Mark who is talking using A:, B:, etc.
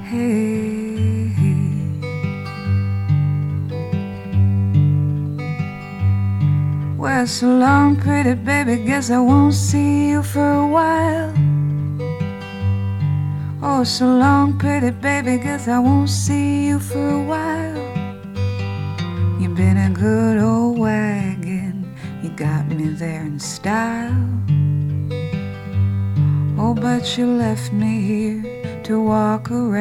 A: Hey, well, so long, pretty baby, guess I won't see you for a while. Oh, so long, pretty baby, guess I won't see you for a while. You've been a good old wagon, you got me there in style. Oh, but you left me here to walk around.